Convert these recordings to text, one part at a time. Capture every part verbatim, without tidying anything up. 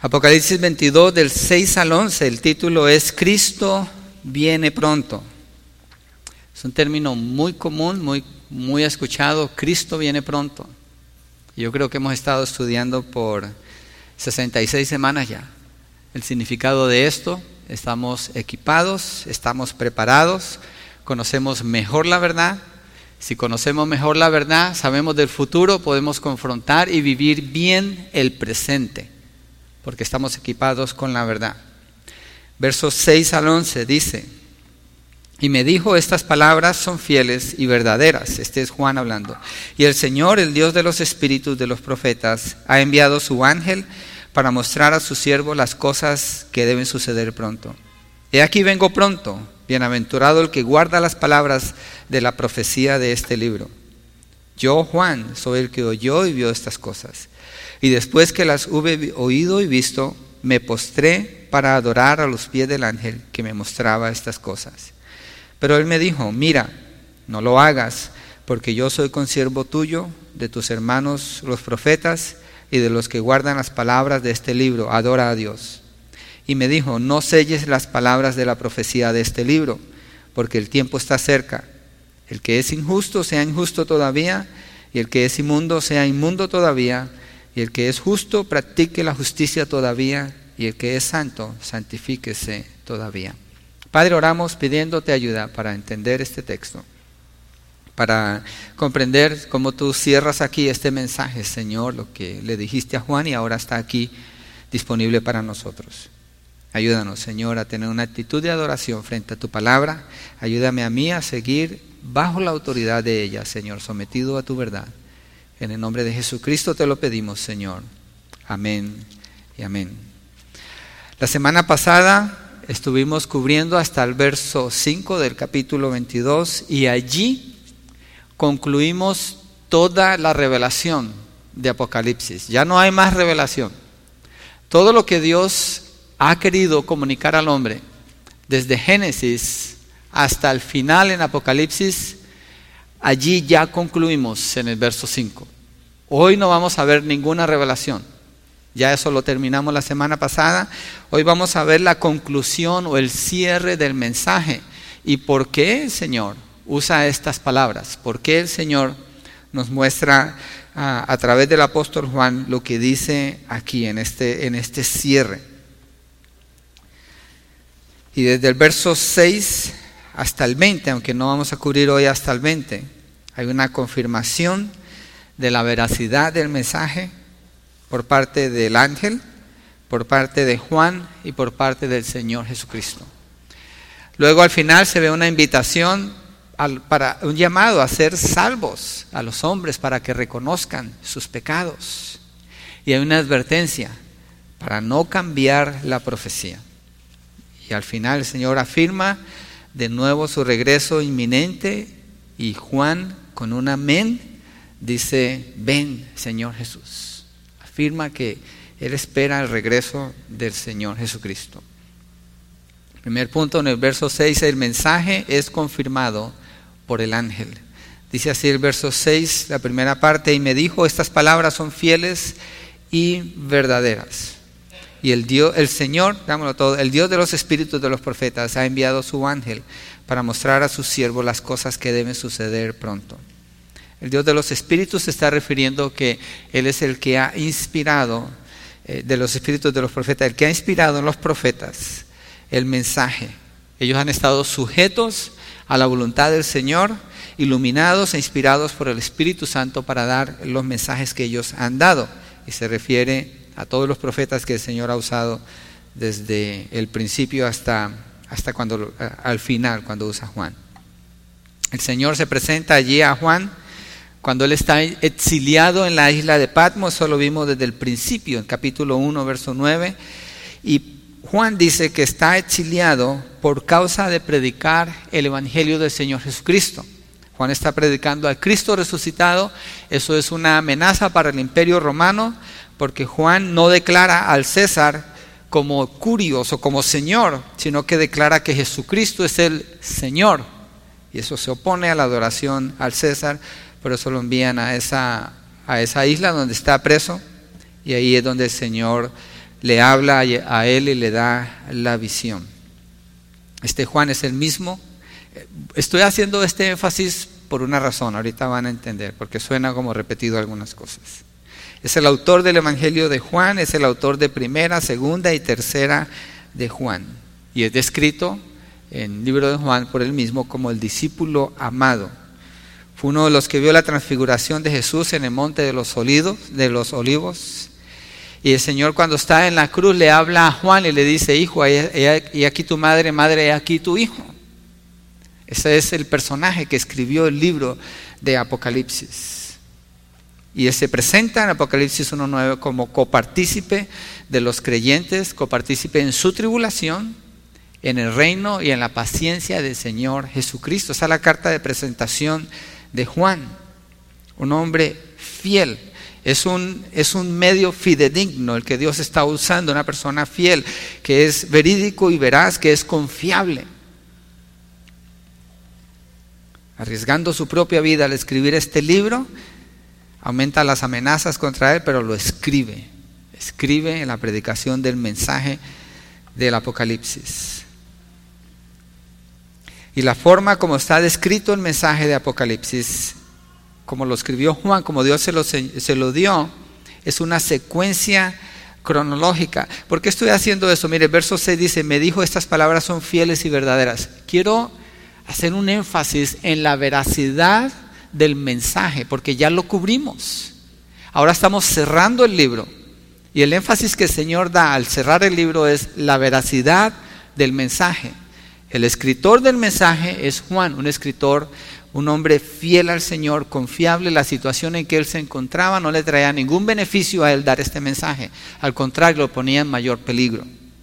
Apocalipsis veintidós, del seis al once, el título es Cristo viene pronto. Es un término muy común, muy, muy escuchado, Cristo viene pronto. Yo creo que hemos estado estudiando por sesenta y seis semanas ya el significado de esto. Estamos equipados, estamos preparados, conocemos mejor la verdad. Si conocemos mejor la verdad, sabemos del futuro, podemos confrontar y vivir bien el presente, porque estamos equipados con la verdad. Versos seis al once dice: y me dijo, estas palabras son fieles y verdaderas. Este es Juan hablando. Y el Señor, el Dios de los espíritus de los profetas, ha enviado su ángel para mostrar a su siervo las cosas que deben suceder pronto. He aquí vengo pronto. Bienaventurado el que guarda las palabras de la profecía de este libro. Yo, Juan, soy el que oyó y vio estas cosas. Y después que las hube oído y visto, me postré para adorar a los pies del ángel que me mostraba estas cosas. Pero él me dijo, mira, no lo hagas, porque yo soy consiervo tuyo, de tus hermanos los profetas, y de los que guardan las palabras de este libro. Adora a Dios. Y me dijo, no selles las palabras de la profecía de este libro, porque el tiempo está cerca. El que es injusto sea injusto todavía, y el que es inmundo sea inmundo todavía, y el que es justo practique la justicia todavía, y el que es santo santifíquese todavía. Padre, oramos pidiéndote ayuda para entender este texto, para comprender cómo tú cierras aquí este mensaje, Señor, lo que le dijiste a Juan y ahora está aquí disponible para nosotros. Ayúdanos, Señor, a tener una actitud de adoración frente a tu palabra. Ayúdame a mí a seguir bajo la autoridad de ella, Señor, sometido a tu verdad. En el nombre de Jesucristo te lo pedimos, Señor. Amén y amén. La semana pasada estuvimos cubriendo hasta el verso cinco del capítulo veintidós y allí concluimos toda la revelación de Apocalipsis. Ya no hay más revelación. Todo lo que Dios ha querido comunicar al hombre desde Génesis hasta el final en Apocalipsis, allí ya concluimos en el verso cinco. Hoy no vamos a ver ninguna revelación. Ya eso lo terminamos la semana pasada. Hoy vamos a ver la conclusión o el cierre del mensaje. ¿Y por qué el Señor usa estas palabras? ¿Por qué el Señor nos muestra a, a través del apóstol Juan lo que dice aquí en este, en este cierre? Y desde el verso seis hasta el veinte, aunque no vamos a cubrir hoy hasta el veinte, hay una confirmación de la veracidad del mensaje por parte del ángel, por parte de Juan y por parte del Señor Jesucristo. Luego al final se ve una invitación al, para un llamado a ser salvos a los hombres para que reconozcan sus pecados. Y hay una advertencia para no cambiar la profecía. Y al final el Señor afirma de nuevo su regreso inminente y Juan con un amén dice, ven Señor Jesús. Afirma que Él espera el regreso del Señor Jesucristo. Primer punto, en el verso seis, el mensaje es confirmado por el ángel. Dice así el verso seis, la primera parte, y me dijo, estas palabras son fieles y verdaderas. Y el Dios, el Señor, dámoslo todo, el Dios de los espíritus de los profetas ha enviado su ángel para mostrar a sus siervos las cosas que deben suceder pronto. El Dios de los espíritus se está refiriendo que Él es el que ha inspirado, eh, de los espíritus de los profetas, el que ha inspirado en los profetas el mensaje. Ellos han estado sujetos a la voluntad del Señor, iluminados e inspirados por el Espíritu Santo para dar los mensajes que ellos han dado. Y se refiere a todos los profetas que el Señor ha usado desde el principio hasta, hasta cuando, al final, cuando usa Juan. El Señor se presenta allí a Juan cuando él está exiliado en la isla de Patmos. Eso lo vimos desde el principio, en capítulo uno, verso nueve. Y Juan dice que está exiliado por causa de predicar el evangelio del Señor Jesucristo. Juan está predicando al Cristo resucitado. Eso es una amenaza para el imperio romano, porque Juan no declara al César como curios o como Señor, sino que declara que Jesucristo es el Señor. Y eso se opone a la adoración al César. Por eso lo envían a esa, a esa isla donde está preso, y ahí es donde el Señor le habla a él y le da la visión. Este Juan es el mismo. Estoy haciendo este énfasis por una razón, ahorita van a entender, porque suena como repetido algunas cosas. Es el autor del Evangelio de Juan, es el autor de primera, segunda y tercera de Juan. Y es descrito en el libro de Juan por él mismo como el discípulo amado. Fue uno de los que vio la transfiguración de Jesús en el monte de los olivos, de los olivos. Y el Señor, cuando está en la cruz, le habla a Juan y le dice: hijo, he aquí tu madre, madre, he aquí tu hijo. Ese es el personaje que escribió el libro de Apocalipsis. Y él se presenta en Apocalipsis uno nueve como copartícipe de los creyentes, copartícipe en su tribulación, en el reino y en la paciencia del Señor Jesucristo. Esa es la carta de presentación de Juan, un hombre fiel. Es un, es un medio fidedigno el que Dios está usando, una persona fiel, que es verídico y veraz, que es confiable. Arriesgando su propia vida al escribir este libro, aumenta las amenazas contra él, pero lo escribe. Escribe en la predicación del mensaje del Apocalipsis. Y la forma como está descrito el mensaje de Apocalipsis, como lo escribió Juan, como Dios se lo, se lo dio, es una secuencia cronológica. ¿Por qué estoy haciendo eso? Mire, el verso seis dice: me dijo, estas palabras son fieles y verdaderas. Quiero hacer un énfasis en la veracidad del mensaje, porque ya lo cubrimos. Ahora estamos cerrando el libro. Y el énfasis que el Señor da al cerrar el libro es la veracidad del mensaje. El escritor del mensaje es Juan, un escritor, un hombre fiel al Señor, confiable. La situación en que él se encontraba no le traía ningún beneficio a él dar este mensaje. Al contrario, lo ponía en mayor peligro.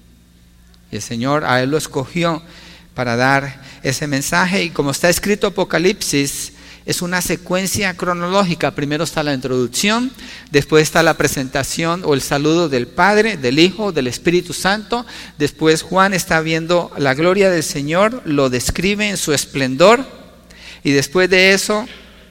Y el Señor a él lo escogió para dar ese mensaje. Y como está escrito Apocalipsis, es una secuencia cronológica. Primero está la introducción, después está la presentación o el saludo del Padre, del Hijo, del Espíritu Santo. Después Juan está viendo la gloria del Señor, lo describe en su esplendor. Y después de eso,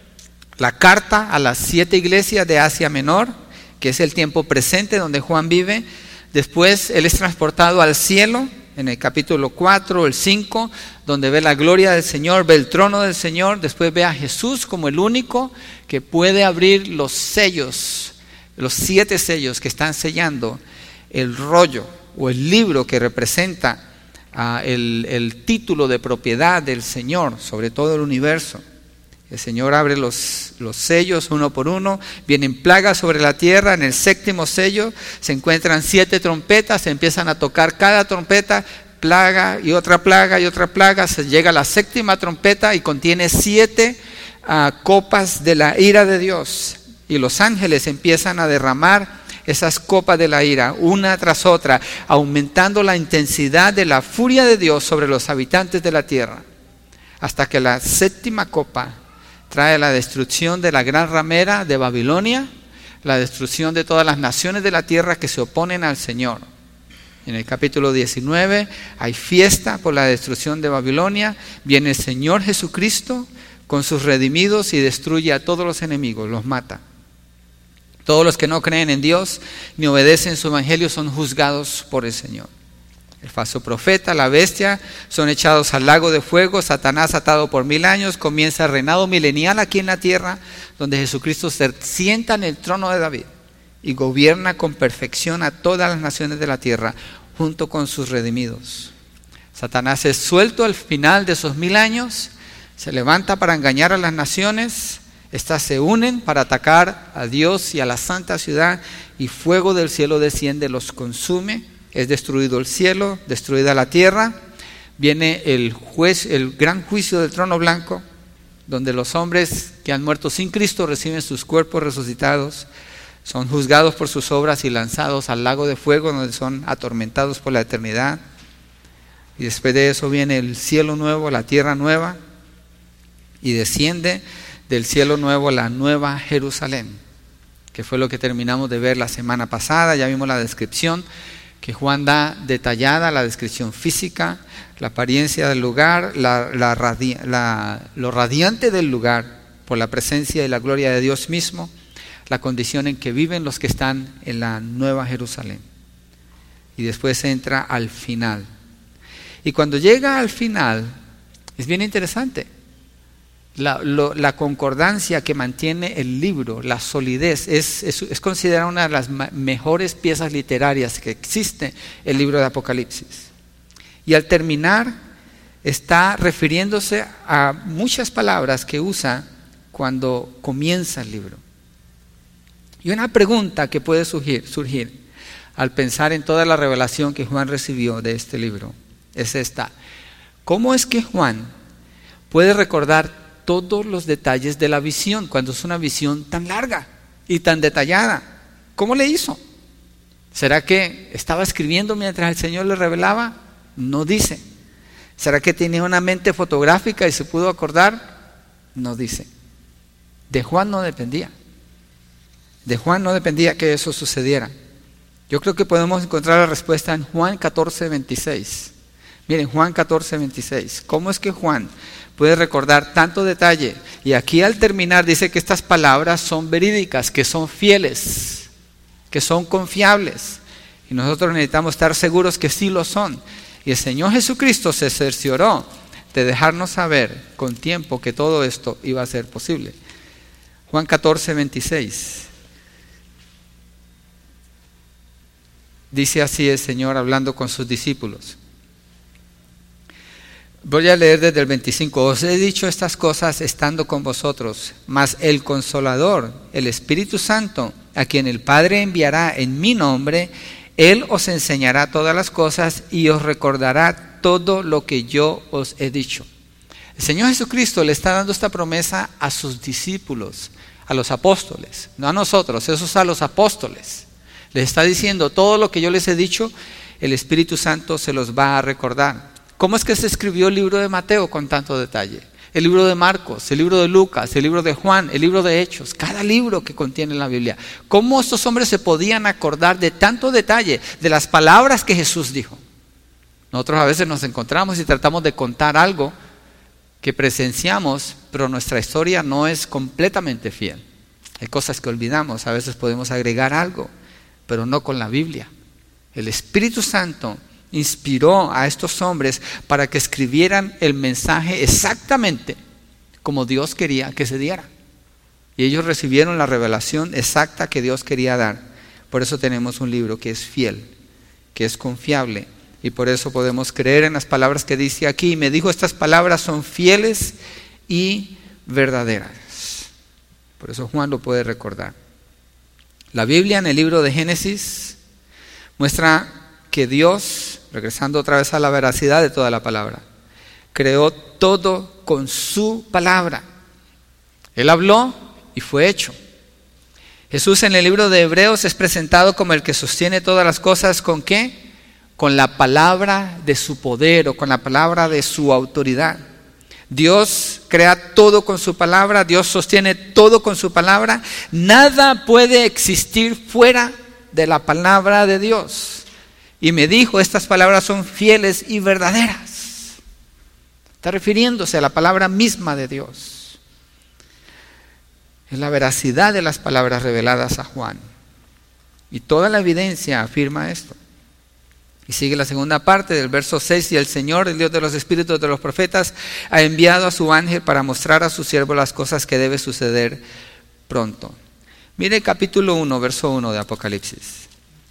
la carta a las siete iglesias de Asia Menor, que es el tiempo presente donde Juan vive. Después él es transportado al cielo, en el capítulo cuatro, el cinco, donde ve la gloria del Señor, ve el trono del Señor. Después ve a Jesús como el único que puede abrir los sellos, los siete sellos que están sellando el rollo o el libro que representa uh, el, el título de propiedad del Señor sobre todo el universo. El Señor abre los, los sellos uno por uno, vienen plagas sobre la tierra. En el séptimo sello se encuentran siete trompetas, se empiezan a tocar cada trompeta, plaga y otra plaga y otra plaga. Se llega a la séptima trompeta y contiene siete uh, copas de la ira de Dios. Y los ángeles empiezan a derramar esas copas de la ira, una tras otra, aumentando la intensidad de la furia de Dios sobre los habitantes de la tierra, hasta que la séptima copa trae la destrucción de la gran ramera de Babilonia, la destrucción de todas las naciones de la tierra que se oponen al Señor. En el capítulo diecinueve hay fiesta por la destrucción de Babilonia. Viene el Señor Jesucristo con sus redimidos y destruye a todos los enemigos, los mata. Todos los que no creen en Dios ni obedecen su evangelio son juzgados por el Señor. El falso profeta, la bestia, son echados al lago de fuego. Satanás, atado por mil años, comienza el reinado milenial aquí en la tierra, donde Jesucristo se sienta en el trono de David y gobierna con perfección a todas las naciones de la tierra, junto con sus redimidos. Satanás es suelto al final de esos mil años, se levanta para engañar a las naciones. Estas se unen para atacar a Dios y a la santa ciudad, y fuego del cielo desciende, los consume. Es destruido el cielo, destruida la tierra. Viene el juez, el gran juicio del trono blanco, donde los hombres que han muerto sin Cristo reciben sus cuerpos resucitados, son juzgados por sus obras y lanzados al lago de fuego, donde son atormentados por la eternidad. Y después de eso viene el cielo nuevo, la tierra nueva, y desciende del cielo nuevo la nueva Jerusalén, que fue lo que terminamos de ver la semana pasada. Ya vimos la descripción que Juan da detallada, la descripción física, la apariencia del lugar, la, la radi- la, lo radiante del lugar por la presencia y la gloria de Dios mismo, la condición en que viven los que están en la nueva Jerusalén. y después entra al final. Y cuando llega al final, es bien interesante. La, lo, la concordancia que mantiene el libro, la solidez, es, es, es considerada una de las ma- mejores piezas literarias que existe el libro de Apocalipsis. Y al terminar, está refiriéndose a muchas palabras que usa cuando comienza el libro. Y una pregunta que puede surgir, surgir al pensar en toda la revelación que Juan recibió de este libro es esta: ¿cómo es que Juan puede recordar todos los detalles de la visión cuando es una visión tan larga y tan detallada? ¿Cómo le hizo? ¿Será que estaba escribiendo mientras el Señor le revelaba? No dice. ¿Será que tenía una mente fotográfica y se pudo acordar? No dice. De Juan no dependía. De Juan no dependía que eso sucediera. Yo creo que podemos encontrar la respuesta en Juan catorce, veintiséis. Miren, Juan catorce, veintiséis. ¿Cómo es que Juan puede recordar tanto detalle? Y aquí al terminar dice que estas palabras son verídicas, que son fieles, que son confiables. Y nosotros necesitamos estar seguros que sí lo son. Y el Señor Jesucristo se cercioró de dejarnos saber con tiempo que todo esto iba a ser posible. Juan catorce, veintiséis. Dice así el Señor hablando con sus discípulos. Voy a leer desde el veinticinco. Os he dicho estas cosas estando con vosotros, mas el Consolador, el Espíritu Santo, a quien el Padre enviará en mi nombre, Él os enseñará todas las cosas y os recordará todo lo que yo os he dicho. El Señor Jesucristo le está dando esta promesa a sus discípulos, a los apóstoles, no a nosotros, eso es a los apóstoles. Les está diciendo, todo lo que yo les he dicho, el Espíritu Santo se los va a recordar. ¿Cómo es que se escribió el libro de Mateo con tanto detalle? El libro de Marcos, el libro de Lucas, el libro de Juan, el libro de Hechos, cada libro que contiene la Biblia. ¿Cómo estos hombres se podían acordar de tanto detalle de las palabras que Jesús dijo? Nosotros a veces nos encontramos y tratamos de contar algo que presenciamos, pero nuestra historia no es completamente fiel. Hay cosas que olvidamos, a veces podemos agregar algo, pero no con la Biblia. El Espíritu Santo inspiró a estos hombres para que escribieran el mensaje exactamente como Dios quería que se diera. Y ellos recibieron la revelación exacta que Dios quería dar. Por eso tenemos un libro que es fiel, que es confiable. Y por eso podemos creer en las palabras que dice aquí. Me dijo, estas palabras son fieles y verdaderas. Por eso Juan lo puede recordar. La Biblia en el libro de Génesis muestra que Dios, regresando otra vez a la veracidad de toda la palabra, creó todo con su palabra. Él habló y fue hecho. Jesús en el libro de Hebreos es presentado como el que sostiene todas las cosas, ¿con qué? Con la palabra de su poder o con la palabra de su autoridad. Dios crea todo con su palabra, Dios sostiene todo con su palabra. Nada puede existir fuera de la palabra de Dios. Y me dijo, estas palabras son fieles y verdaderas. Está refiriéndose a la palabra misma de Dios. Es la veracidad de las palabras reveladas a Juan. Y toda la evidencia afirma esto. Y sigue la segunda parte del verso seis. Y el Señor, el Dios de los espíritus de los profetas, ha enviado a su ángel para mostrar a su siervo las cosas que debe suceder pronto. Mire el capítulo uno, verso uno de Apocalipsis.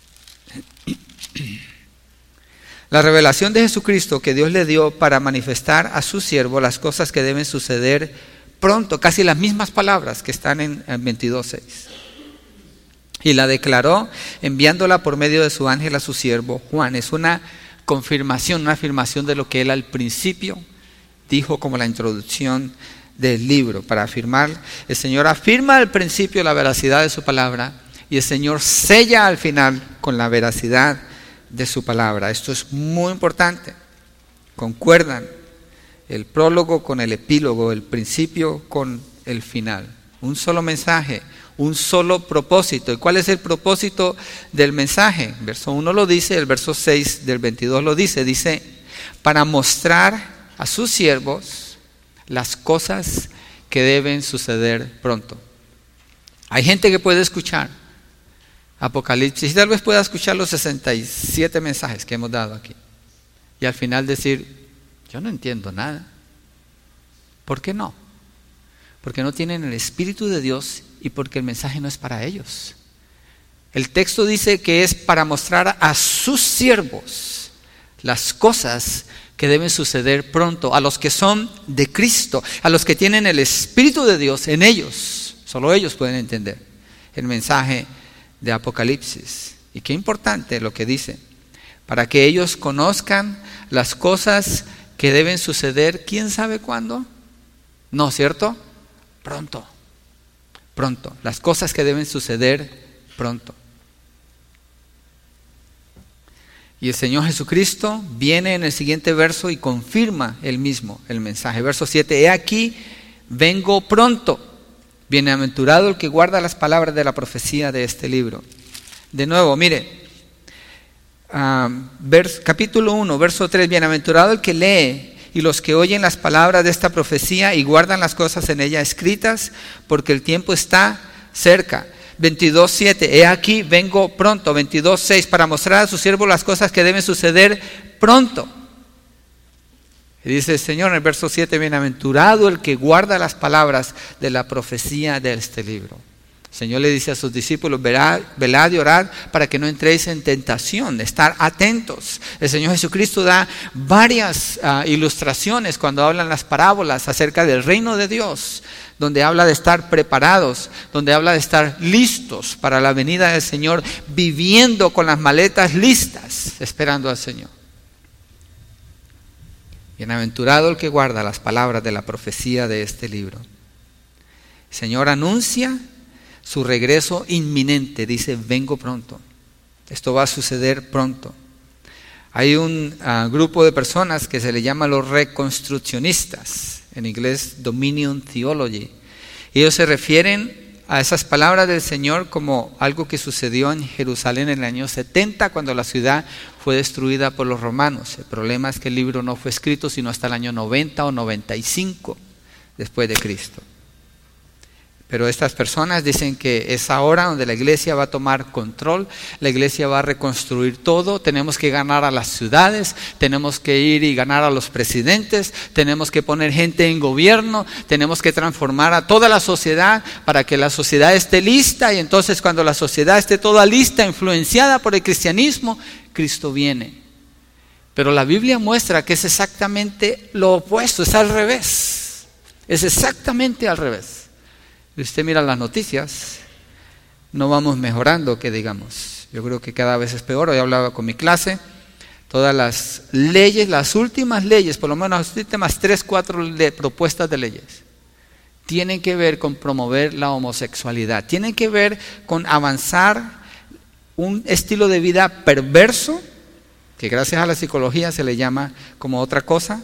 La revelación de Jesucristo que Dios le dio para manifestar a su siervo las cosas que deben suceder pronto. Casi las mismas palabras que están en veintidós seis. Y la declaró enviándola por medio de su ángel a su siervo Juan. Es una confirmación, una afirmación de lo que él al principio dijo como la introducción del libro. Para afirmar, el Señor afirma al principio la veracidad de su palabra y el Señor sella al final con la veracidad de su palabra. Esto es muy importante. Concuerdan el prólogo con el epílogo, el principio con el final. Un solo mensaje, un solo propósito. ¿Y cuál es el propósito del mensaje? Verso uno lo dice, el verso seis del veintidós lo dice. Dice, para mostrar a sus siervos las cosas que deben suceder pronto. Hay gente que puede escuchar Apocalipsis, y tal vez pueda escuchar los sesenta y siete mensajes que hemos dado aquí. Y al final decir, yo no entiendo nada. ¿Por qué no? Porque no tienen el Espíritu de Dios y porque el mensaje no es para ellos. El texto dice que es para mostrar a sus siervos las cosas que deben suceder pronto, a los que son de Cristo, a los que tienen el Espíritu de Dios en ellos. Solo ellos pueden entender el mensaje de Apocalipsis. Y qué importante lo que dice, para que ellos conozcan las cosas que deben suceder, ¿quién sabe cuándo? No, ¿cierto? Pronto, pronto, las cosas que deben suceder pronto. Y el Señor Jesucristo viene en el siguiente verso y confirma el mismo, el mensaje. Verso siete, he aquí, vengo pronto. Bienaventurado el que guarda las palabras de la profecía de este libro. De nuevo, mire, uh, vers, capítulo uno, verso tres, bienaventurado el que lee y los que oyen las palabras de esta profecía y guardan las cosas en ella escritas, porque el tiempo está cerca. veintidós siete, he aquí, vengo pronto. veintidós seis, para mostrar a sus siervos las cosas que deben suceder pronto. Y dice el Señor en el verso siete, bienaventurado el que guarda las palabras de la profecía de este libro. El Señor le dice a sus discípulos, velad, velad y orad para que no entréis en tentación, estar atentos. El Señor Jesucristo da varias uh, ilustraciones cuando hablan las parábolas acerca del reino de Dios, donde habla de estar preparados, donde habla de estar listos para la venida del Señor, viviendo con las maletas listas, esperando al Señor. Bienaventurado el que guarda las palabras de la profecía de este libro. El Señor anuncia su regreso inminente, dice, vengo pronto. Esto va a suceder pronto. Hay un uh, grupo de personas que se le llama los reconstruccionistas, en inglés Dominion Theology. Ellos se refieren a esas palabras del Señor como algo que sucedió en Jerusalén en el año setenta, cuando la ciudad fue destruida por los romanos. El problema es que el libro no fue escrito sino hasta el año noventa o noventa y cinco después de Cristo. Pero estas personas dicen que es ahora donde la iglesia va a tomar control, la iglesia va a reconstruir todo, tenemos que ganar a las ciudades, tenemos que ir y ganar a los presidentes, tenemos que poner gente en gobierno, tenemos que transformar a toda la sociedad para que la sociedad esté lista, y entonces cuando la sociedad esté toda lista, influenciada por el cristianismo, Cristo viene. Pero la Biblia muestra que es exactamente lo opuesto, es al revés, es exactamente al revés. Si usted mira las noticias, no vamos mejorando, que digamos. Yo creo que cada vez es peor. Hoy hablaba con mi clase, todas las leyes, las últimas leyes, por lo menos las últimas tres, cuatro le, propuestas de leyes, tienen que ver con promover la homosexualidad, tienen que ver con avanzar un estilo de vida perverso, que gracias a la psicología se le llama como otra cosa,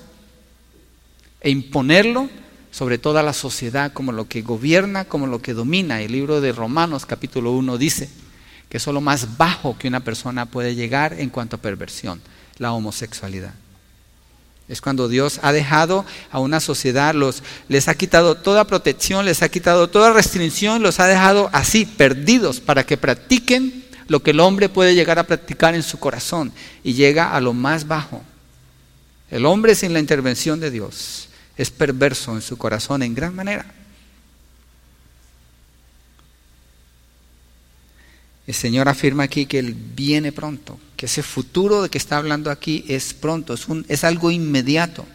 e imponerlo sobre toda la sociedad como lo que gobierna, como lo que domina. El libro de Romanos capítulo uno dice que eso es lo más bajo que una persona puede llegar en cuanto a perversión, la homosexualidad. Es cuando Dios ha dejado a una sociedad, los, les ha quitado toda protección, les ha quitado toda restricción, los ha dejado así, perdidos, para que practiquen lo que el hombre puede llegar a practicar en su corazón, y llega a lo más bajo. El hombre sin la intervención de Dios es perverso en su corazón en gran manera. El Señor afirma aquí que Él viene pronto, que ese futuro de que está hablando aquí es pronto, es, un, es algo inmediato.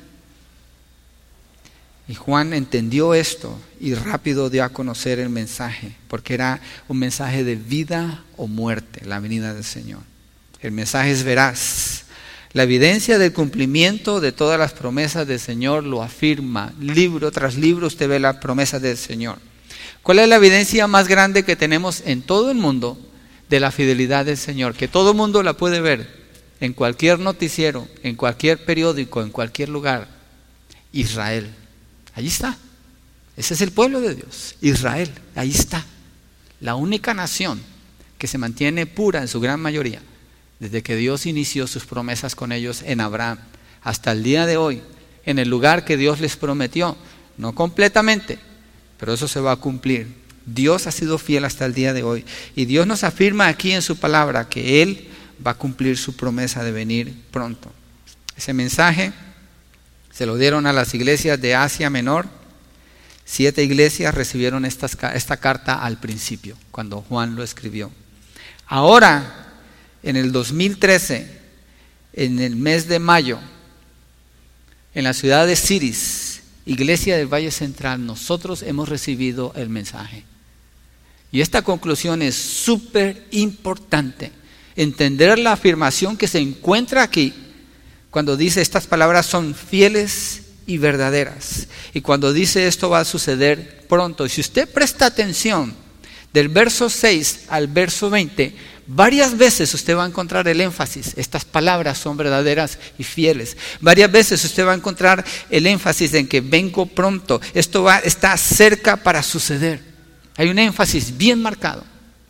Y Juan entendió esto y rápido dio a conocer el mensaje, porque era un mensaje de vida o muerte, la venida del Señor. El mensaje es veraz. La evidencia del cumplimiento de todas las promesas del Señor lo afirma. Libro tras libro usted ve las promesas del Señor. ¿Cuál es la evidencia más grande que tenemos en todo el mundo de la fidelidad del Señor? Que todo el mundo la puede ver en cualquier noticiero, en cualquier periódico, en cualquier lugar. Israel. Allí está. Ese es el pueblo de Dios. Israel. Ahí está. La única nación que se mantiene pura en su gran mayoría, desde que Dios inició sus promesas con ellos en Abraham, hasta el día de hoy, en el lugar que Dios les prometió, no completamente, pero eso se va a cumplir. Dios ha sido fiel hasta el día de hoy. Y Dios nos afirma aquí en su palabra que Él va a cumplir su promesa de venir pronto. Ese mensaje se lo dieron a las iglesias de Asia Menor. Siete iglesias recibieron esta, esta carta al principio, cuando Juan lo escribió. Ahora, en el dos mil trece, en el mes de mayo, en la ciudad de Ciris, iglesia del Valle Central, nosotros hemos recibido el mensaje. Y esta conclusión es súper importante. Entender la afirmación que se encuentra aquí, cuando dice estas palabras son fieles y verdaderas. Y cuando dice esto va a suceder pronto. Y si usted presta atención, del verso seis al verso veinte, varias veces usted va a encontrar el énfasis. Estas palabras son verdaderas y fieles. Varias veces usted va a encontrar el énfasis en que vengo pronto. Esto va, está cerca para suceder. Hay un énfasis bien marcado.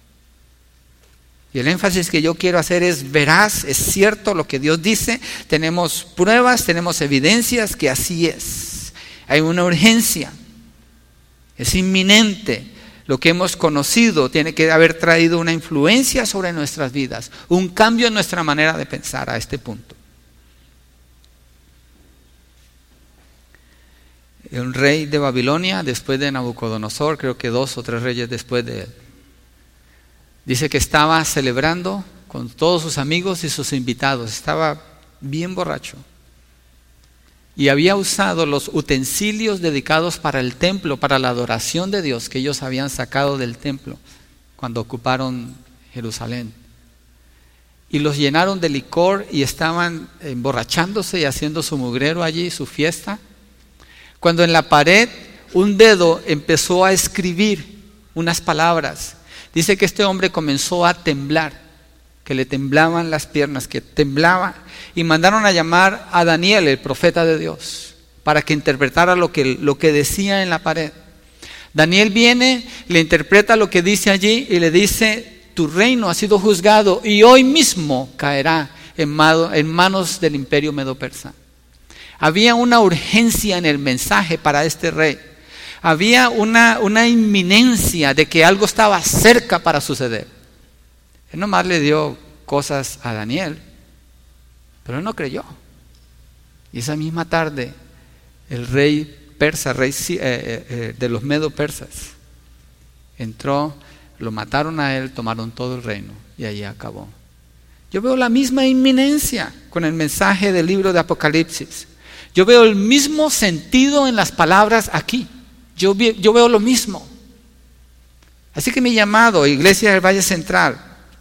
Y el énfasis que yo quiero hacer es veraz, es cierto lo que Dios dice. Tenemos pruebas, tenemos evidencias que así es. Hay una urgencia. Es inminente. Lo que hemos conocido tiene que haber traído una influencia sobre nuestras vidas, un cambio en nuestra manera de pensar a este punto. El rey de Babilonia, después de Nabucodonosor, creo que dos o tres reyes después de él, dice que estaba celebrando con todos sus amigos y sus invitados, estaba bien borracho. Y había usado los utensilios dedicados para el templo, para la adoración de Dios que ellos habían sacado del templo cuando ocuparon Jerusalén. Y los llenaron de licor y estaban emborrachándose y haciendo su mugrero allí, su fiesta. Cuando en la pared un dedo empezó a escribir unas palabras. Dice que este hombre comenzó a temblar, que le temblaban las piernas, que temblaba. Y mandaron a llamar a Daniel, el profeta de Dios, para que interpretara lo que, lo que decía en la pared. Daniel viene, le interpreta lo que dice allí y le dice: tu reino ha sido juzgado y hoy mismo caerá en, mano, en manos del imperio medo-persa. Había una urgencia en el mensaje para este rey. Había una, una inminencia de que algo estaba cerca para suceder. Él nomás le dio cosas a Daniel, pero él no creyó. Y esa misma tarde, el rey persa, rey eh, eh, de los medo-persas, entró, lo mataron a él, tomaron todo el reino y allí acabó. Yo veo la misma inminencia con el mensaje del libro de Apocalipsis. Yo veo el mismo sentido en las palabras aquí. Yo, yo veo lo mismo. Así que mi llamado, Iglesia del Valle Central,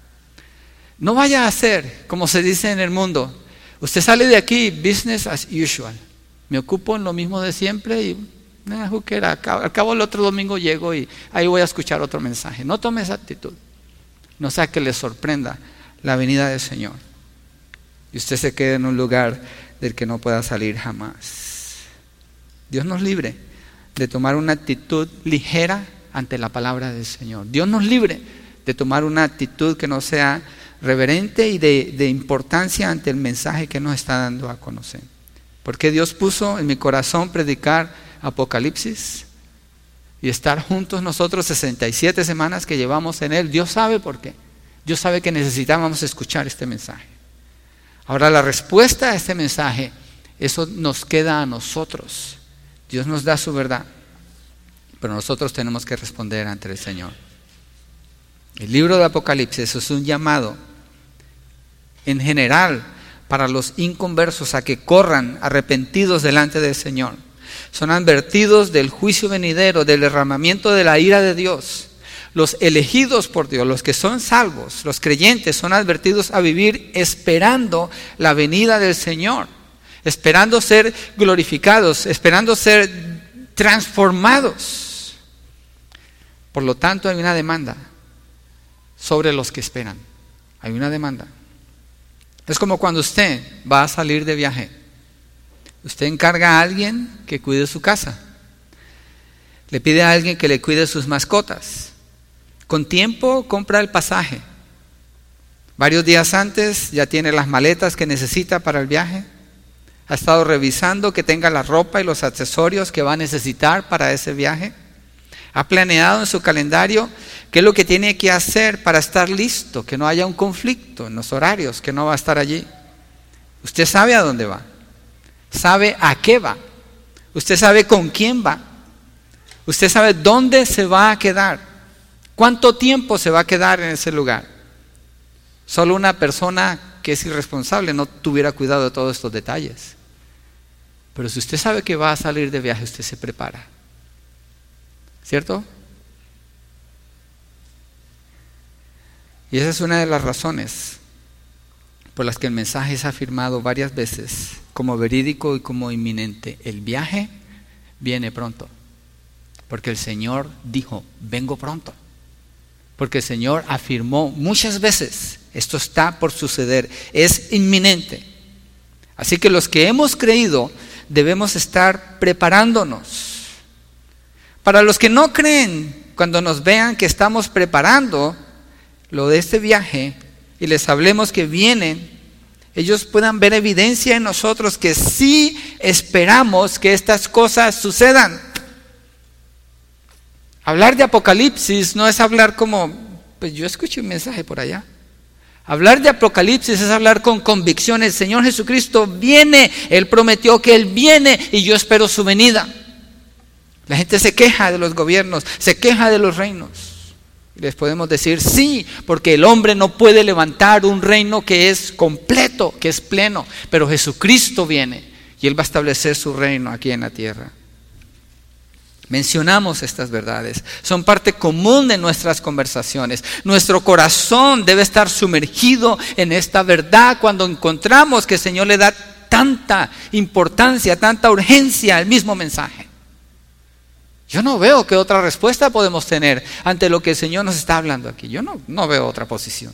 no vaya a ser como se dice en el mundo. Usted sale de aquí, business as usual. Me ocupo en lo mismo de siempre y eh, juquera, al cabo el otro domingo llego y ahí voy a escuchar otro mensaje. No tome esa actitud. No sea que le sorprenda la venida del Señor y usted se quede en un lugar del que no pueda salir jamás. Dios nos libre de tomar una actitud ligera ante la palabra del Señor. Dios nos libre de tomar una actitud que no sea reverente y de, de importancia ante el mensaje que nos está dando a conocer. Porque Dios puso en mi corazón predicar Apocalipsis y estar juntos nosotros sesenta y siete semanas que llevamos en él. Dios sabe por qué. Dios sabe que necesitábamos escuchar este mensaje. Ahora la respuesta a este mensaje, eso nos queda a nosotros. Dios nos da su verdad, pero nosotros tenemos que responder ante el Señor. El libro de Apocalipsis es un llamado en general para los inconversos a que corran arrepentidos delante del Señor. Son advertidos del juicio venidero, del derramamiento de la ira de Dios. Los elegidos por Dios, los que son salvos, los creyentes, son advertidos a vivir esperando la venida del Señor, esperando ser glorificados, esperando ser transformados. Por lo tanto, hay una demanda sobre los que esperan. Hay una demanda. Es como cuando usted va a salir de viaje. Usted encarga a alguien que cuide su casa. Le pide a alguien que le cuide sus mascotas. Con tiempo compra el pasaje. Varios días antes ya tiene las maletas que necesita para el viaje. Ha estado revisando que tenga la ropa y los accesorios que va a necesitar para ese viaje. ¿Ha planeado en su calendario qué es lo que tiene que hacer para estar listo? Que no haya un conflicto en los horarios, que no va a estar allí. Usted sabe a dónde va. Sabe a qué va. Usted sabe con quién va. Usted sabe dónde se va a quedar. ¿Cuánto tiempo se va a quedar en ese lugar? Solo una persona que es irresponsable no tuviera cuidado de todos estos detalles. Pero si usted sabe que va a salir de viaje, usted se prepara. ¿Cierto? Y esa es una de las razones por las que el mensaje es afirmado varias veces como verídico y como inminente. El viaje viene pronto. Porque el Señor dijo, vengo pronto. Porque el Señor afirmó muchas veces, esto está por suceder, es inminente. Así que los que hemos creído debemos estar preparándonos. Para los que no creen, cuando nos vean que estamos preparando lo de este viaje y les hablemos que vienen, ellos puedan ver evidencia en nosotros que sí esperamos que estas cosas sucedan. Hablar de Apocalipsis no es hablar como, pues yo escuché un mensaje por allá. Hablar de Apocalipsis es hablar con convicción. El Señor Jesucristo viene, Él prometió que Él viene y yo espero su venida. La gente se queja de los gobiernos, se queja de los reinos. Y les podemos decir, sí, porque el hombre no puede levantar un reino que es completo, que es pleno. Pero Jesucristo viene y Él va a establecer su reino aquí en la tierra. Mencionamos estas verdades, son parte común de nuestras conversaciones. Nuestro corazón debe estar sumergido en esta verdad cuando encontramos que el Señor le da tanta importancia, tanta urgencia al mismo mensaje. Yo no veo qué otra respuesta podemos tener ante lo que el Señor nos está hablando aquí. Yo no, no veo otra posición.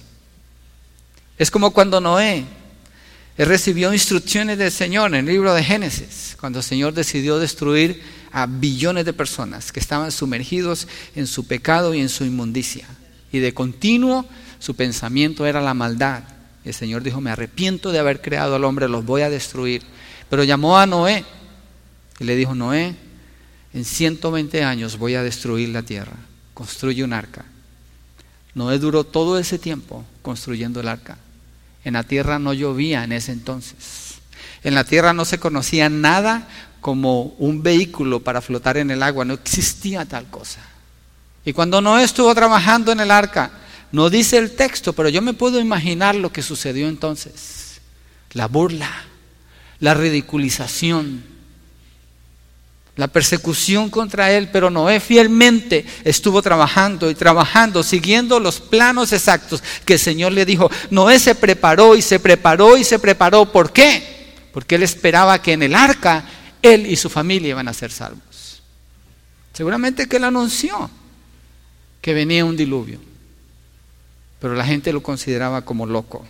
Es como cuando Noé, él recibió instrucciones del Señor en el libro de Génesis, cuando el Señor decidió destruir a billones de personas que estaban sumergidos en su pecado y en su inmundicia. Y de continuo su pensamiento era la maldad. El Señor dijo, me arrepiento de haber creado al hombre, los voy a destruir. Pero llamó a Noé y le dijo, Noé, en ciento veinte años voy a destruir la tierra. Construye un arca. Noé duró todo ese tiempo construyendo el arca. En la tierra no llovía en ese entonces. En la tierra no se conocía nada como un vehículo para flotar en el agua, no existía tal cosa. Y cuando Noé estuvo trabajando en el arca, no dice el texto, pero yo me puedo imaginar lo que sucedió entonces. La burla, la ridiculización, la persecución contra él, pero Noé fielmente estuvo trabajando y trabajando, siguiendo los planos exactos que el Señor le dijo. Noé se preparó y se preparó y se preparó. ¿Por qué? Porque él esperaba que en el arca él y su familia iban a ser salvos. Seguramente que él anunció que venía un diluvio, pero la gente lo consideraba como loco.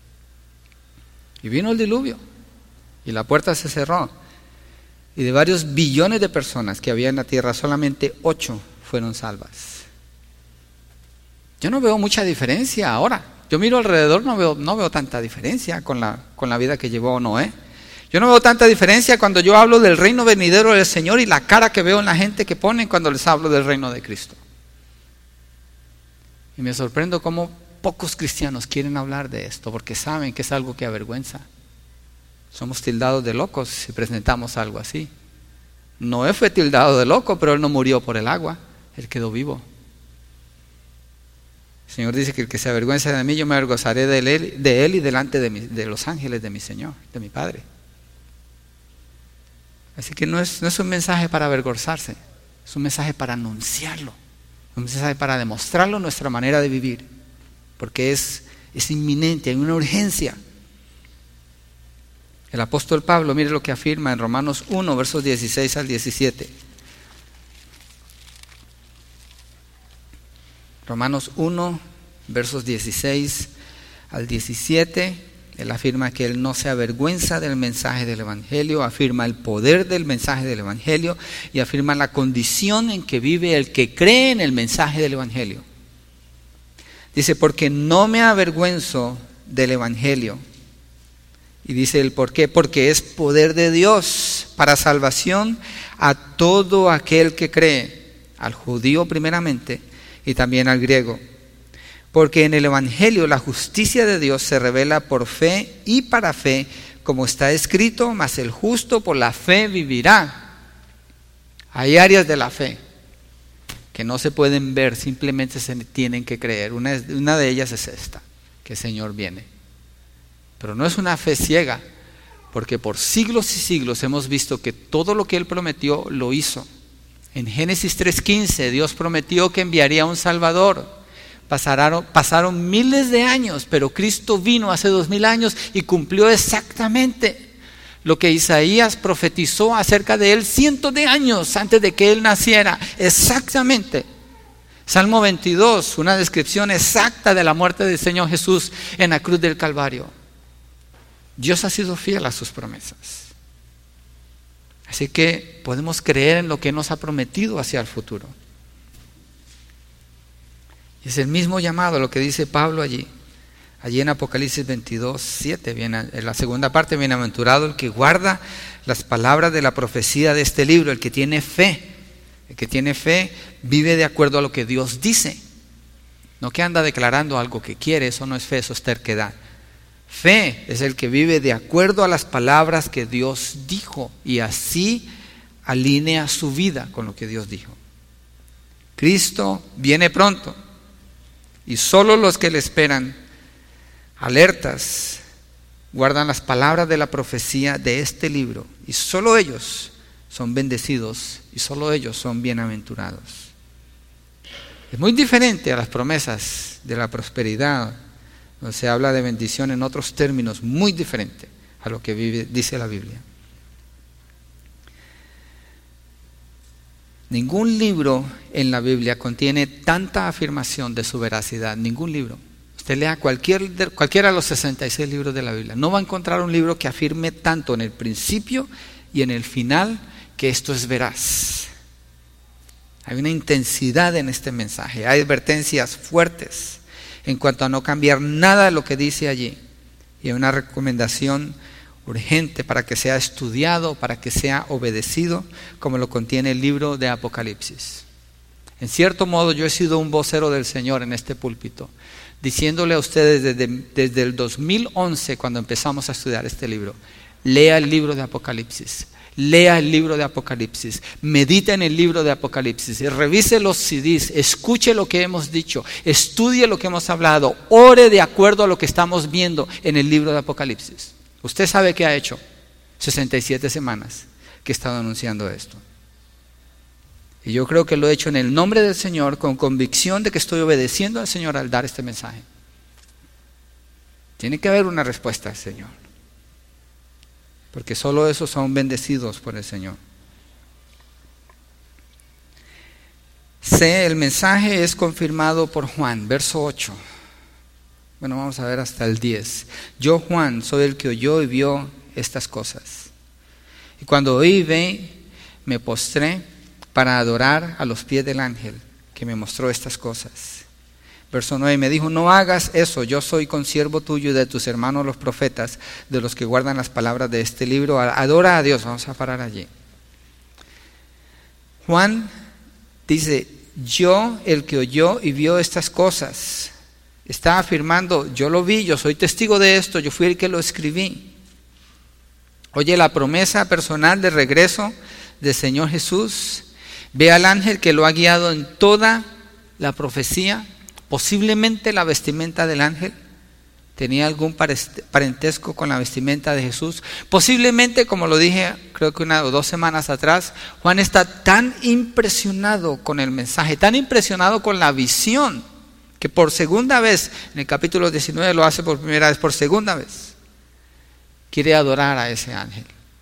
Y vino el diluvio y la puerta se cerró. Y de varios billones de personas que había en la tierra, solamente ocho fueron salvas. Yo no veo mucha diferencia ahora. Yo miro alrededor, no veo, no veo tanta diferencia con la, con la vida que llevó Noé. Yo no veo tanta diferencia cuando yo hablo del reino venidero del Señor y la cara que veo en la gente que ponen cuando les hablo del reino de Cristo. Y me sorprendo cómo pocos cristianos quieren hablar de esto porque saben que es algo que avergüenza. Somos tildados de locos si presentamos algo así. Noé fue tildado de loco, pero él no murió por el agua, él quedó vivo. El Señor dice que el que se avergüenza de mí, yo me avergonzaré de él, de él y delante de, mi, de los ángeles de mi Señor, de mi Padre. Así que no es, no es un mensaje para avergonzarse, es un mensaje para anunciarlo, un mensaje para demostrarlo nuestra manera de vivir, porque es, es inminente, hay una urgencia. El apóstol Pablo, mire lo que afirma en Romanos uno, versos dieciséis al diecisiete. Romanos uno, versos dieciséis al diecisiete. Él afirma que él no se avergüenza del mensaje del Evangelio, afirma el poder del mensaje del Evangelio y afirma la condición en que vive el que cree en el mensaje del Evangelio. Dice, porque no me avergüenzo del Evangelio. Y dice el por qué, porque es poder de Dios para salvación a todo aquel que cree. al judío primeramente y también al griego. Porque en el Evangelio la justicia de Dios se revela por fe y para fe, como está escrito, mas el justo por la fe vivirá. Hay áreas de la fe que no se pueden ver, simplemente se tienen que creer. Una, una de ellas es esta, que el Señor viene. Pero no es una fe ciega, porque por siglos y siglos hemos visto que todo lo que Él prometió lo hizo. En Génesis tres quince Dios prometió que enviaría un Salvador. Pasaron, pasaron miles de años, pero Cristo vino hace dos mil años y cumplió exactamente lo que Isaías profetizó acerca de Él cientos de años antes de que Él naciera. Exactamente. Salmo veintidós, una descripción exacta de la muerte del Señor Jesús en la cruz del Calvario. Dios ha sido fiel a sus promesas. Así que podemos creer en lo que nos ha prometido hacia el futuro. Y es el mismo llamado, lo que dice Pablo allí. Allí en Apocalipsis veintidós, siete, viene, en la segunda parte, bienaventurado el que guarda las palabras de la profecía de este libro, el que tiene fe. El que tiene fe vive de acuerdo a lo que Dios dice. No que anda declarando algo que quiere, eso no es fe, eso es terquedad. Fe es el que vive de acuerdo a las palabras que Dios dijo y así alinea su vida con lo que Dios dijo. Cristo viene pronto y solo los que le esperan, alertas, guardan las palabras de la profecía de este libro y solo ellos son bendecidos y solo ellos son bienaventurados. Es muy diferente a las promesas de la prosperidad, donde se habla de bendición en otros términos, muy diferente a lo que vive, dice la Biblia. Ningún libro en la Biblia contiene tanta afirmación de su veracidad, ningún libro. Usted lea cualquier, cualquiera de los sesenta y seis libros de la Biblia, no va a encontrar un libro que afirme tanto en el principio y en el final que esto es veraz. Hay una intensidad en este mensaje, hay advertencias fuertes en cuanto a no cambiar nada de lo que dice allí. Y hay una recomendación urgente para que sea estudiado, para que sea obedecido, como lo contiene el libro de Apocalipsis. En cierto modo yo he sido un vocero del Señor en este púlpito, diciéndole a ustedes desde, desde el dos mil once, cuando empezamos a estudiar este libro, lea el libro de Apocalipsis. Lea el libro de Apocalipsis, medita en el libro de Apocalipsis, revise los C Ds, escuche lo que hemos dicho, estudie lo que hemos hablado, ore de acuerdo a lo que estamos viendo en el libro de Apocalipsis. Usted sabe qué ha hecho, sesenta y siete semanas que he estado anunciando esto. Y yo creo que lo he hecho en el nombre del Señor, con convicción de que estoy obedeciendo al Señor al dar este mensaje. Tiene que haber una respuesta al Señor, porque solo esos son bendecidos por el Señor. C, el mensaje es confirmado por Juan, verso ocho. Bueno, vamos a ver hasta el diez. Yo, Juan, soy el que oyó y vio estas cosas. Y cuando oí y vi, me postré para adorar a los pies del ángel que me mostró estas cosas. Verso nueve, me dijo, no hagas eso, yo soy consiervo tuyo y de tus hermanos los profetas, de los que guardan las palabras de este libro. Adora a Dios. Vamos a parar allí. Juan dice, yo, el que oyó y vio estas cosas, está afirmando, yo lo vi, yo soy testigo de esto, yo fui el que lo escribí. Oye la promesa personal de regreso del Señor Jesús. Ve al ángel que lo ha guiado en toda la profecía. Posiblemente la vestimenta del ángel tenía algún parentesco con la vestimenta de Jesús. Posiblemente, como lo dije creo que una o dos semanas atrás, Juan está tan impresionado con el mensaje, tan impresionado con la visión, que por segunda vez, en el capítulo diecinueve lo hace por primera vez, por segunda vez, quiere adorar a ese ángel.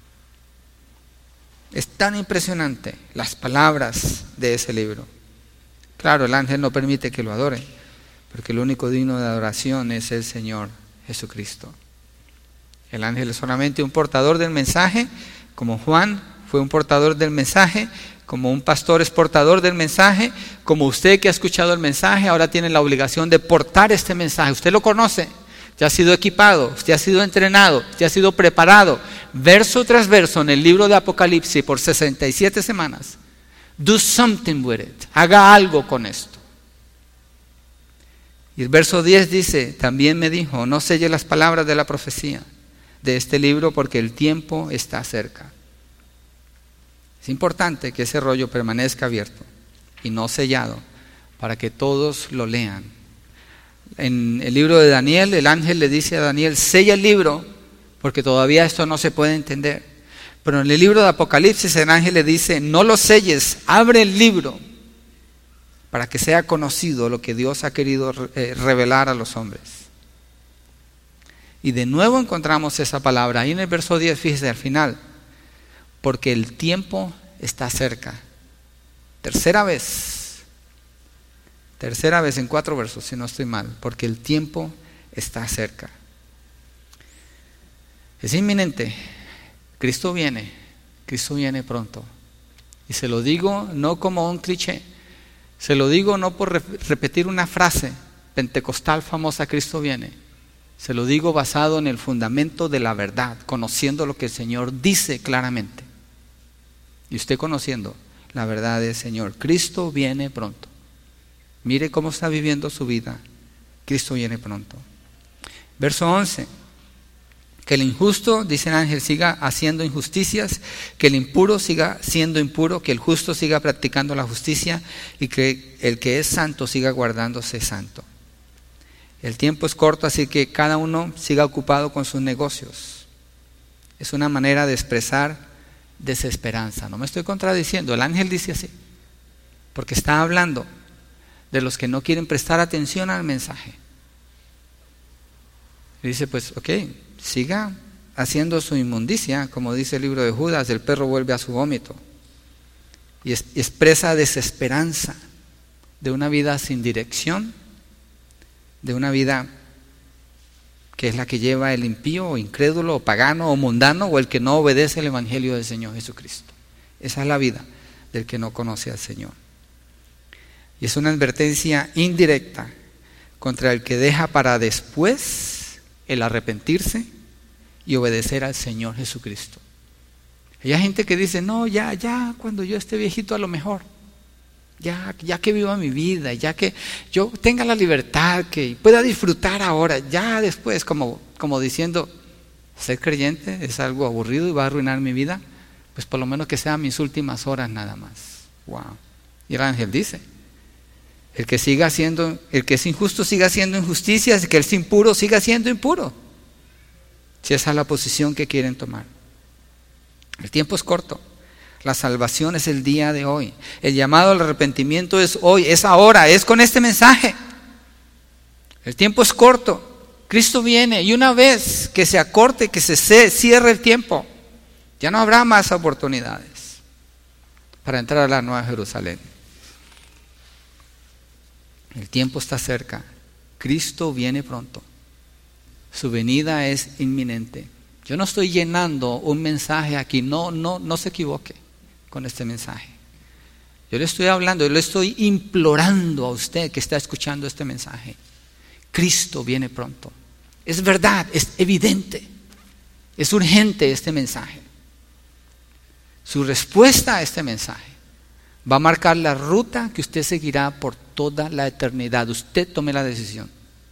Es tan impresionante las palabras de ese libro. Claro, el ángel no permite que lo adore, porque el único digno de adoración es el Señor Jesucristo. El ángel es solamente un portador del mensaje, como Juan fue un portador del mensaje, como un pastor es portador del mensaje, como usted que ha escuchado el mensaje ahora tiene la obligación de portar este mensaje. Usted lo conoce, ya ha sido equipado, usted ha sido entrenado, usted ha sido preparado, verso tras verso en el libro de Apocalipsis por sesenta y siete semanas, Do something with it. Haga algo con esto. Y el verso diez dice, también me dijo, no selle las palabras de la profecía de este libro porque el tiempo está cerca. Es importante que ese rollo permanezca abierto y no sellado para que todos lo lean. En el libro de Daniel, el ángel le dice a Daniel, sella el libro porque todavía esto no se puede entender. Pero en el libro de Apocalipsis el ángel le dice, no lo selles, abre el libro para que sea conocido lo que Dios ha querido revelar a los hombres. Y de nuevo encontramos esa palabra ahí en el verso diez, fíjese al final, porque el tiempo está cerca. Tercera vez, tercera vez en cuatro versos, si no estoy mal, porque el tiempo está cerca. Es inminente, Cristo viene, Cristo viene pronto. Y se lo digo no como un cliché, se lo digo no por repetir una frase pentecostal famosa, Cristo viene. Se lo digo basado en el fundamento de la verdad, conociendo lo que el Señor dice claramente. Y usted conociendo la verdad del Señor, Cristo viene pronto. Mire cómo está viviendo su vida, Cristo viene pronto. Verso once. Que el injusto, dice el ángel, siga haciendo injusticias, que el impuro siga siendo impuro, que el justo siga practicando la justicia y que el que es santo siga guardándose santo. El tiempo es corto, así que cada uno siga ocupado con sus negocios. Es una manera de expresar desesperanza. No me estoy contradiciendo, el ángel dice así, porque está hablando de los que no quieren prestar atención al mensaje. Y dice, pues, ok, siga haciendo su inmundicia, como dice el libro de Judas, el perro vuelve a su vómito. Y es, expresa desesperanza de una vida sin dirección, de una vida que es la que lleva el impío, o incrédulo, o pagano, o mundano, o el que no obedece el evangelio del Señor Jesucristo. Esa es la vida del que no conoce al Señor. Y es una advertencia indirecta contra el que deja para después el arrepentirse y obedecer al Señor Jesucristo. Hay gente que dice, no, ya, ya, cuando yo esté viejito a lo mejor, ya, ya que viva mi vida, ya que yo tenga la libertad, que pueda disfrutar ahora, ya después, como, como diciendo, ser creyente es algo aburrido y va a arruinar mi vida, pues por lo menos que sean mis últimas horas nada más. Wow. Y el ángel dice, el que siga haciendo, el que es injusto siga haciendo injusticia, el que es impuro siga siendo impuro. Si esa es la posición que quieren tomar. El tiempo es corto. La salvación es el día de hoy. El llamado al arrepentimiento es hoy, es ahora, es con este mensaje. El tiempo es corto. Cristo viene y una vez que se acorte, que se cierre el tiempo, ya no habrá más oportunidades para entrar a la Nueva Jerusalén. El tiempo está cerca. Cristo viene pronto. Su venida es inminente. Yo no estoy llenando un mensaje aquí. No, no, no se equivoque con este mensaje. Yo le estoy hablando, yo le estoy implorando a usted que está escuchando este mensaje. Cristo viene pronto. Es verdad, es evidente. Es urgente este mensaje. Su respuesta a este mensaje va a marcar la ruta que usted seguirá por toda la eternidad. Usted tome la decisión.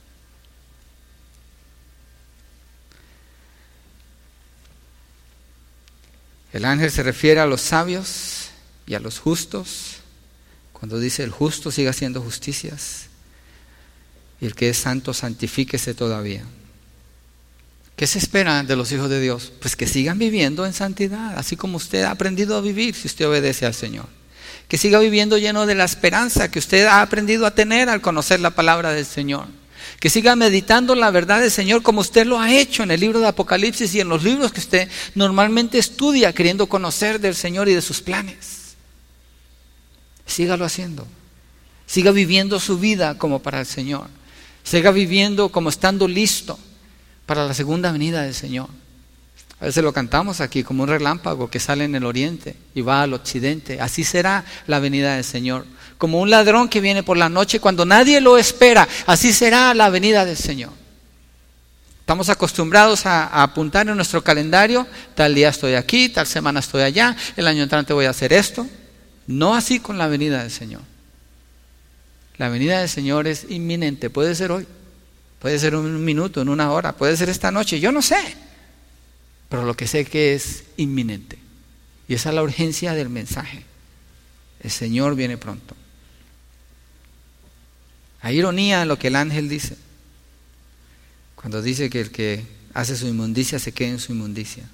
El ángel se refiere a los sabios y a los justos. Cuando dice el justo siga haciendo justicias y el que es santo santifíquese todavía. ¿Qué se espera de los hijos de Dios? Pues que sigan viviendo en santidad, así como usted ha aprendido a vivir si usted obedece al Señor. Que siga viviendo lleno de la esperanza que usted ha aprendido a tener al conocer la palabra del Señor. Que siga meditando la verdad del Señor como usted lo ha hecho en el libro de Apocalipsis y en los libros que usted normalmente estudia queriendo conocer del Señor y de sus planes. Sígalo haciendo. Siga viviendo su vida como para el Señor. Siga viviendo como estando listo para la segunda venida del Señor. A veces lo cantamos aquí como un relámpago que sale en el oriente y va al occidente. Así será la venida del Señor. Como un ladrón que viene por la noche cuando nadie lo espera. Así será la venida del Señor. Estamos acostumbrados a, a apuntar en nuestro calendario, tal día estoy aquí, tal semana estoy allá, el año entrante voy a hacer esto. No así con la venida del Señor. La venida del Señor es inminente. Puede ser hoy, puede ser en un minuto, en una hora, puede ser esta noche, yo no sé. Pero lo que sé que es inminente. Y esa es la urgencia del mensaje. El Señor viene pronto. Hay ironía en lo que el ángel dice. Cuando dice que el que hace su inmundicia se quede en su inmundicia.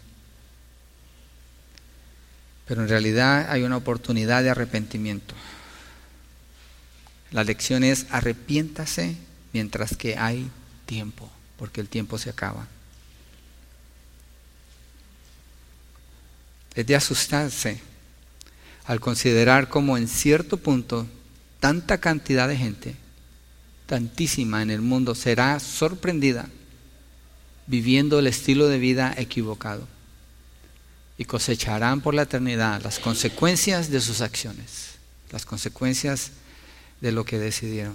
Pero en realidad hay una oportunidad de arrepentimiento. La lección es: arrepiéntase mientras que hay tiempo, porque el tiempo se acaba. Es de asustarse al considerar cómo en cierto punto tanta cantidad de gente, tantísima en el mundo, será sorprendida viviendo el estilo de vida equivocado y cosecharán por la eternidad las consecuencias de sus acciones, las consecuencias de lo que decidieron.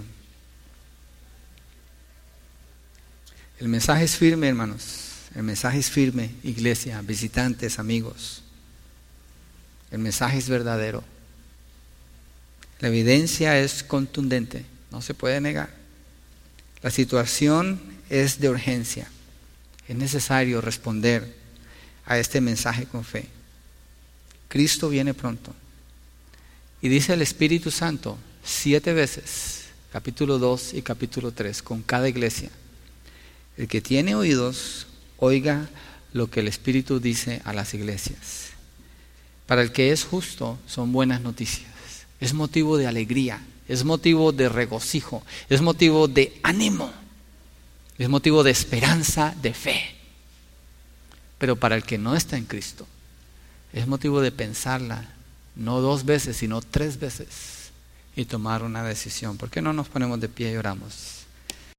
El mensaje es firme, hermanos. El mensaje es firme, iglesia, visitantes, amigos. El mensaje es verdadero. La evidencia es contundente, no se puede negar. La situación es de urgencia. Es necesario responder a este mensaje con fe. Cristo viene pronto. Y dice el Espíritu Santo siete veces, capítulo dos y capítulo tres, con cada iglesia: el que tiene oídos, oiga lo que el Espíritu dice a las iglesias. Para el que es justo son buenas noticias. Es motivo de alegría, es motivo de regocijo, es motivo de ánimo, es motivo de esperanza, de fe. Pero para el que no está en Cristo, es motivo de pensarla, no dos veces, sino tres veces, y tomar una decisión. ¿Por qué no nos ponemos de pie y oramos?